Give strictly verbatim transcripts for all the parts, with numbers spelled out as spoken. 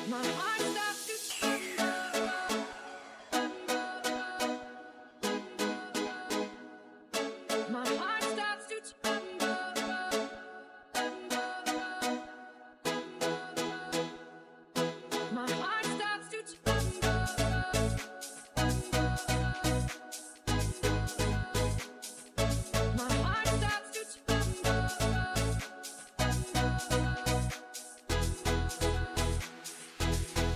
My heart starts to tremble. My heart starts to tremble. My heart starts to tremble. My heart starts to tremble.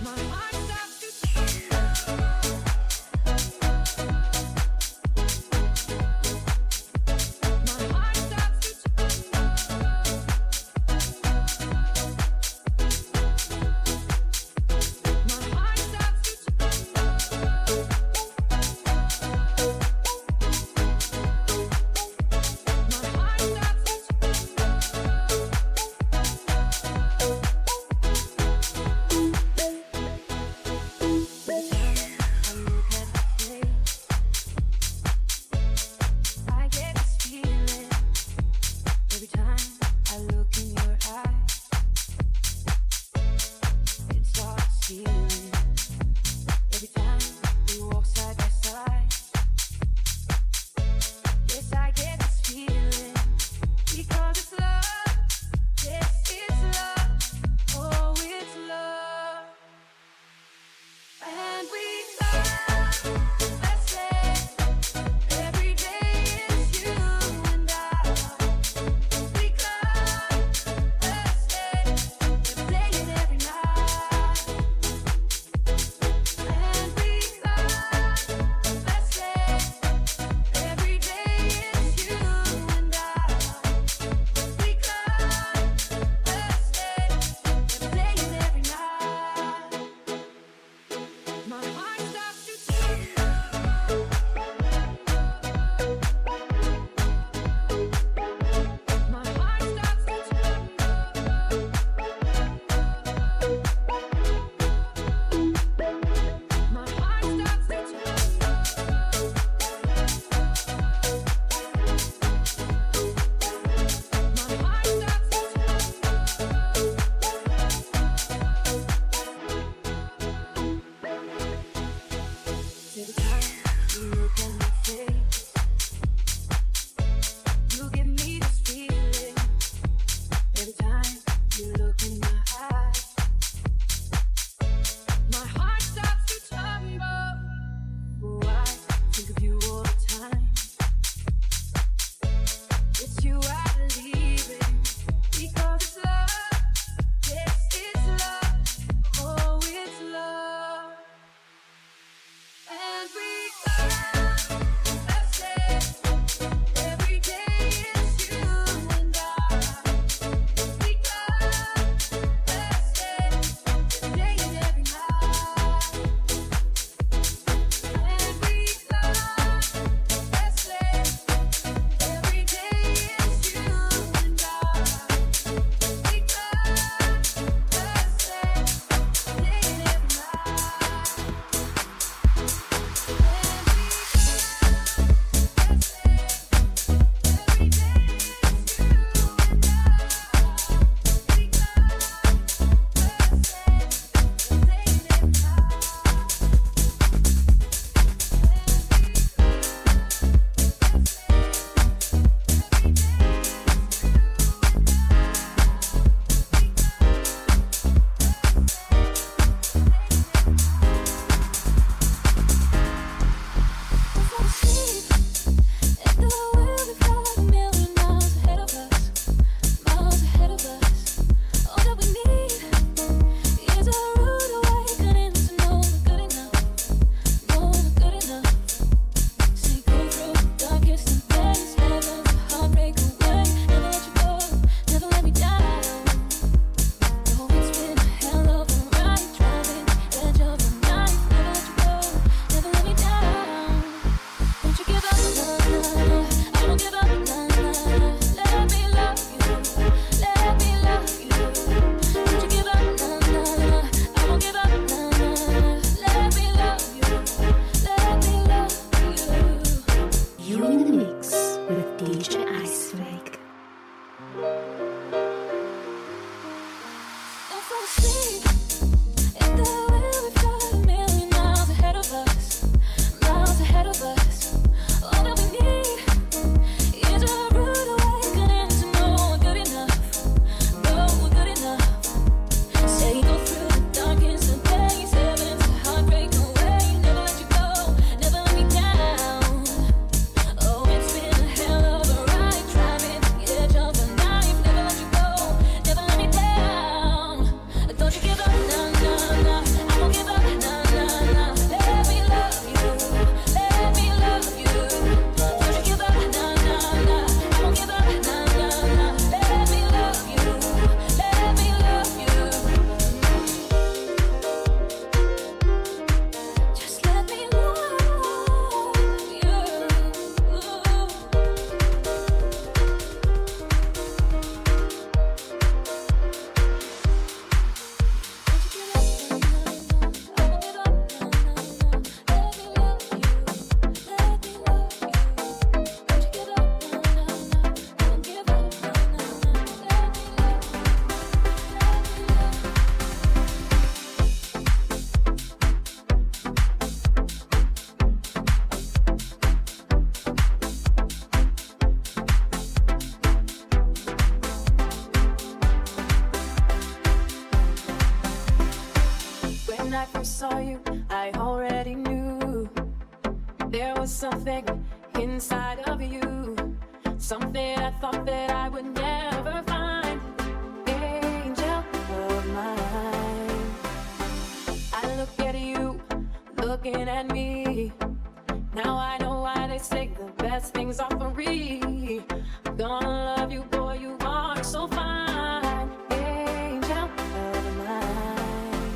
I first saw you, I already knew there was something inside of you, something I thought that I would never find. Angel of mine, I look at you, looking at me. Now I know why they say the best things are free. I'm gonna love you, boy, you are so fine. Angel of mine.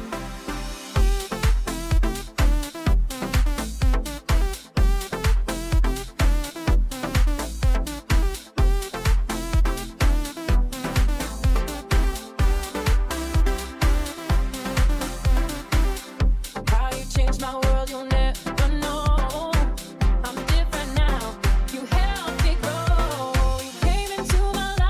How you changed my world, you'll never know. I'm different now. You helped me grow. You came into my life.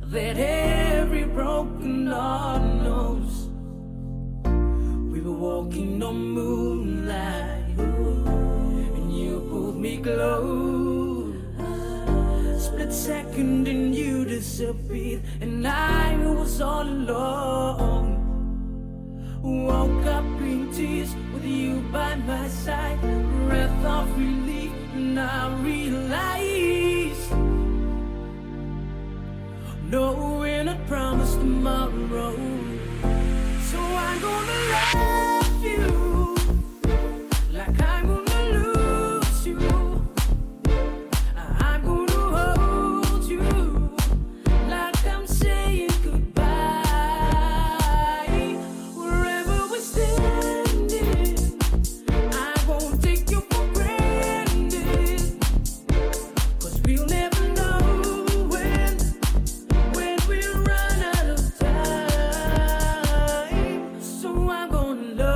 that every broken heart knows. We were walking on moonlight, and you pulled me close. Split second and you disappeared, and I was all alone. Woke up in tears with you by my side, breath of relief, and I realized no, we're not promised tomorrow. So I'm gonna love you like I'm gonna lose you. I'm gonna hold you like I'm saying goodbye. Wherever we're standing, I won't take you for granted, 'cause we'll never know when, when we run out of time. So I'm gonna love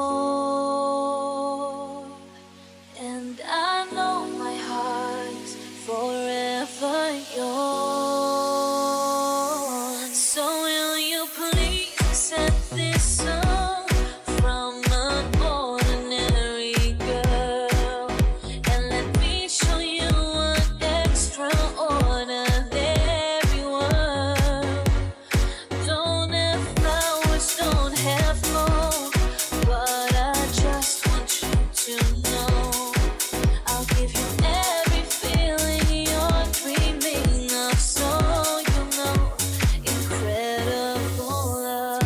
And I know my heart's forever yours. So will you please accept this song from an ordinary girl, and let me show you an extraordinary world. Don't have flowers, don't have gold, but I just want you to know I'll give you every feeling you're dreaming of, so you know incredible love.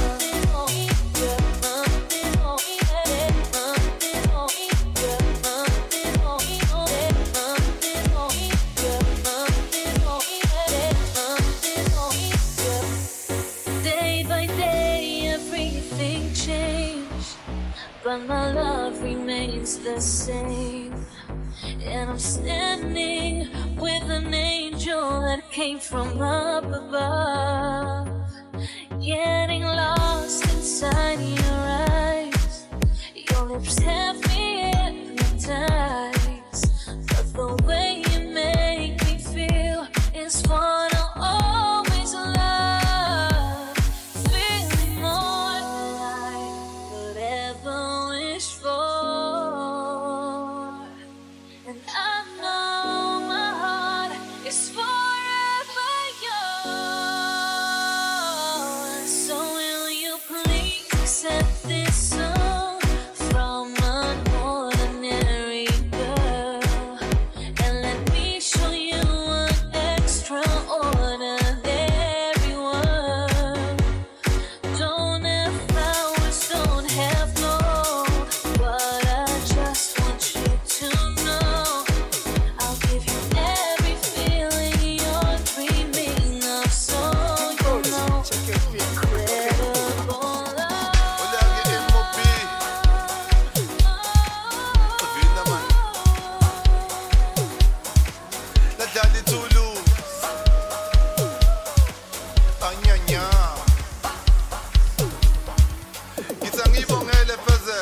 Day by day, everything changed, but my love remains the same. And I'm standing with an angel that came from up above, getting lost inside your eyes. Your lips have me hypnotized, but the way you make me feel is what I always love. Feeling more than I could ever wish for. And I know my heart is forever yours. So will you please accept this song from an ordinary girl, and let me show you an extraordinary world. Don't have flowers, don't have gold, but I just want you to know I'll give you every feeling you're dreaming of, so you know incredible love. Olha que M O P, vida man. La Daddy Toulouse, anyanya. Ngitsangibongele pheze.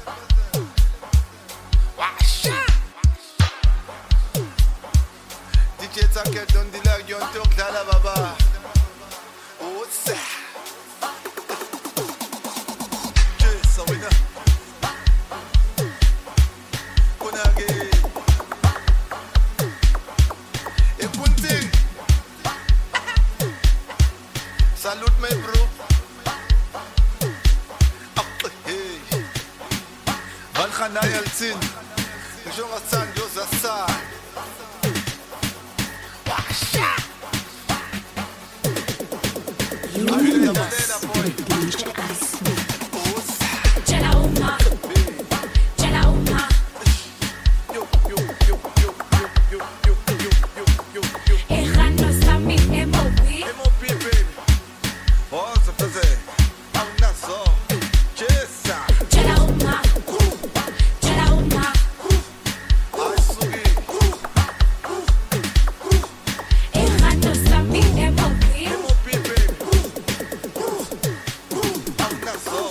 Washa. D J Tsake Don Dilak yonke yokudlala baba. Utsa. Yes, wena. Kunake. Epunting. Salute my bro. Up, hey. Van Khanai Eltsin. Ngisho San Josasa. Washa. You Are you must the boy? Utsa. Jalauma, Jalauma, Yo, yo, yo, yo, yo, yo, yo, yo, yo, yo, yo. Errando Sami M O P. M O P, baby. Nossa, fazer. Auna só. Jessa. Jalauma, Jalauma, Ai, sugi. Errando Sami M O P. M O P, baby. Auna só.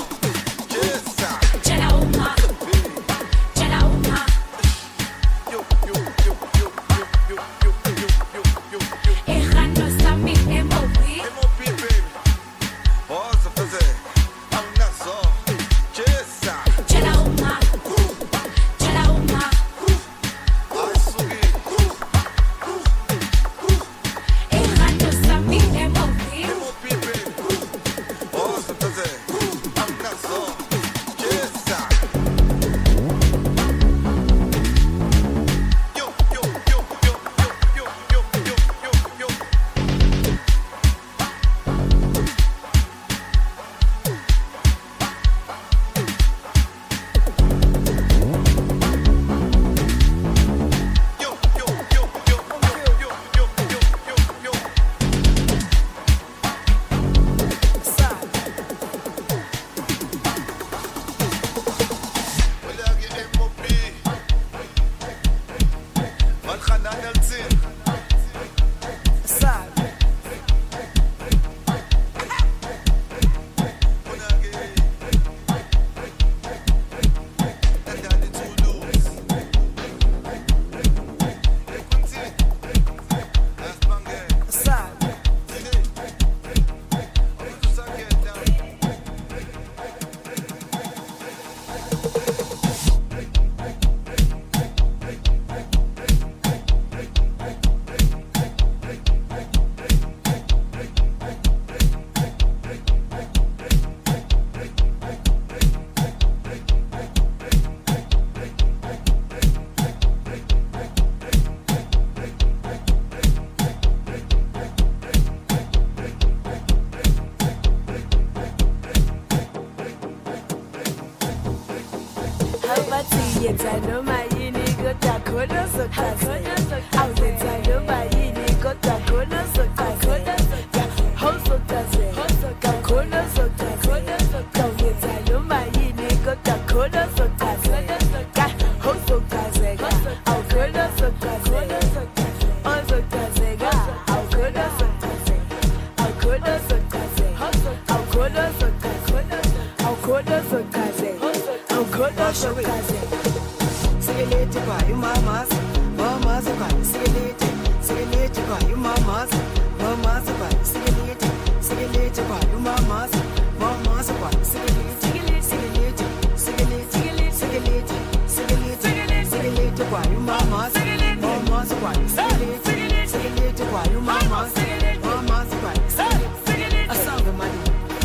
Awubathi yenza noma yini kodwa khona uzochazeka. Awenza noma yini kodwa khona uzochazeka. Awuzochazeka, khona uzochazeka. Awenza noma yini kodwa khona uzochazeka. Awuzochazeka, awukhona uzochazeka. Uzochazeka, awukhona uzochazeka. Awukhona uzochazeka. Awukhona uzochazeka. Awukhona uzochazeka. Awukhona uzochazeka. Sigelete kwa you mamas, mamas kwa sigelete, sigelete kwa you mamas, mamas kwa sigelete, sigelete kwa you mamas, mamas kwa sigelete, sigelete, sigelete, sigelete, sigelete, sigelete kwa you mamas, mamas kwa sigelete, sigelete kwa you mamas, mamas kwa sigelete. Asanga mani,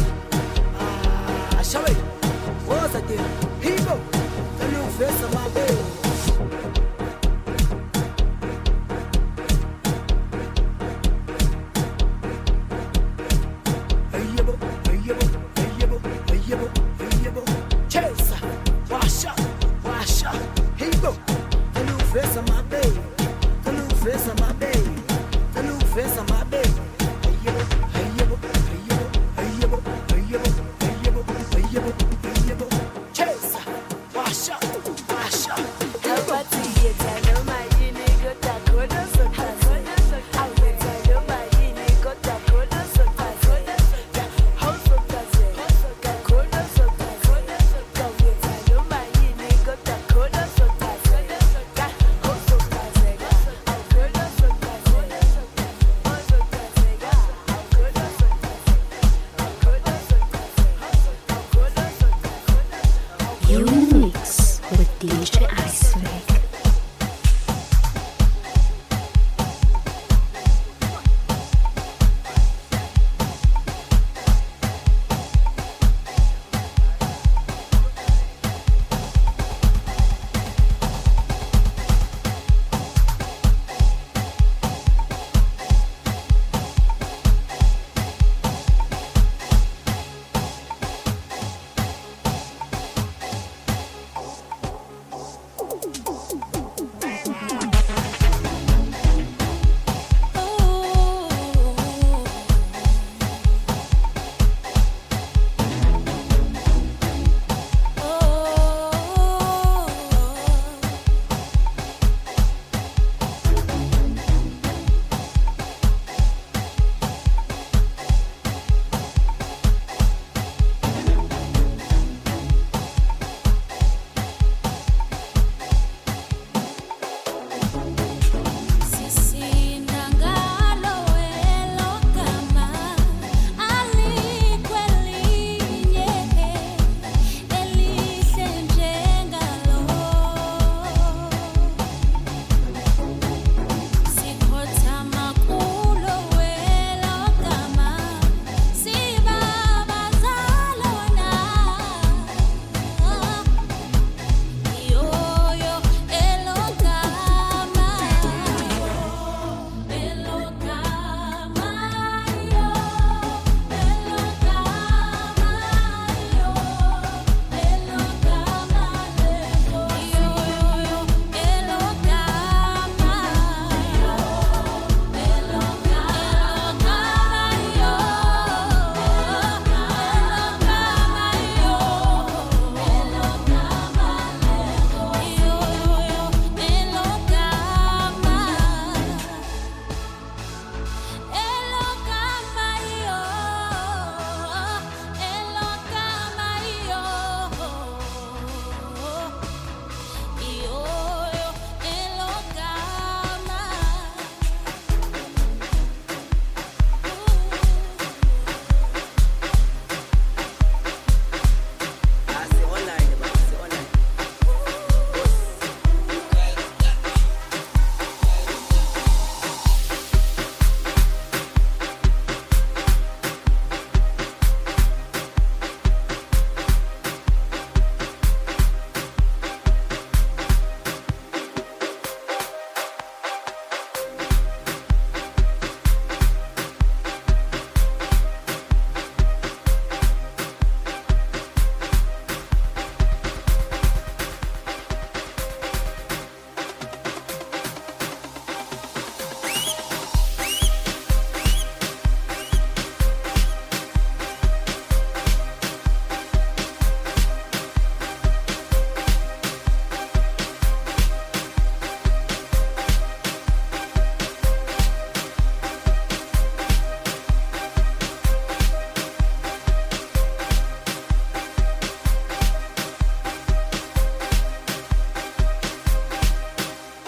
ah, shawe, what's that deal? Hero, the new face of my baby. You in the mix with D J Iceberg.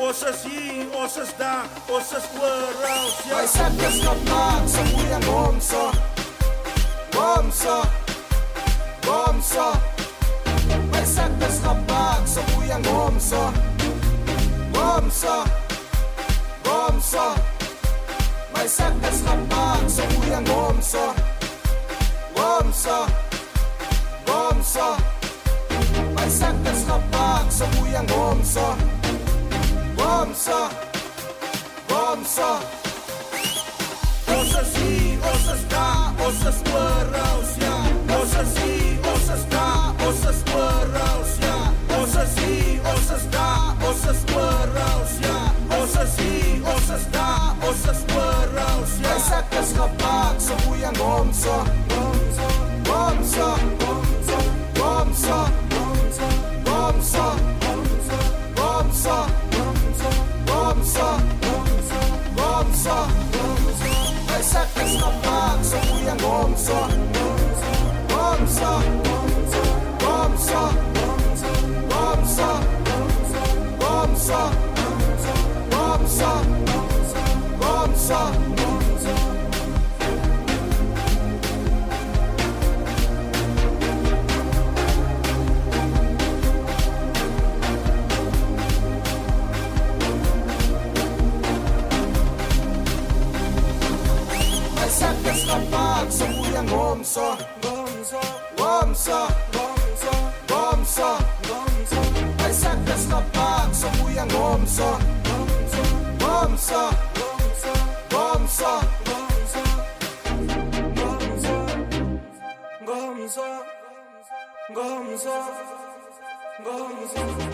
Ons is hier, ons is daar, ons is oral, ja. My sak is gemaak, so goeie gomso. Gomso, gomso. My sak is gemaak, so goeie gomso. Gomso, gomso. My sak is gemaak, so goeie gomso. Gomso, gomso. My sak is gemaak, so goeie gomso. Gomso, gomso. Ons is hier, ons is daar, ons is oral, ja. Ons is hier, ons is daar, ons is oral, ja. Ons is hier, ons is daar, ons is oral, ja. Ons is hier, ons is daar, ons is oral, ja. My sak is gemaak, so goeie gomso. Gomso, gomso, gomso, gomso, gomso, gomso, gomso. My sak is gemaak, so goeie gomso. Gomso, gomso, gomso, gomso, gomso, gomso. Gemaak, so goeie gomso. Gomso, gomso, gomso, gomso, gomso. My sak is gemaak, so goeie gomso. Gomso, gomso, gomso, gomso, gomso, gomso, gomso, gomso, gomso.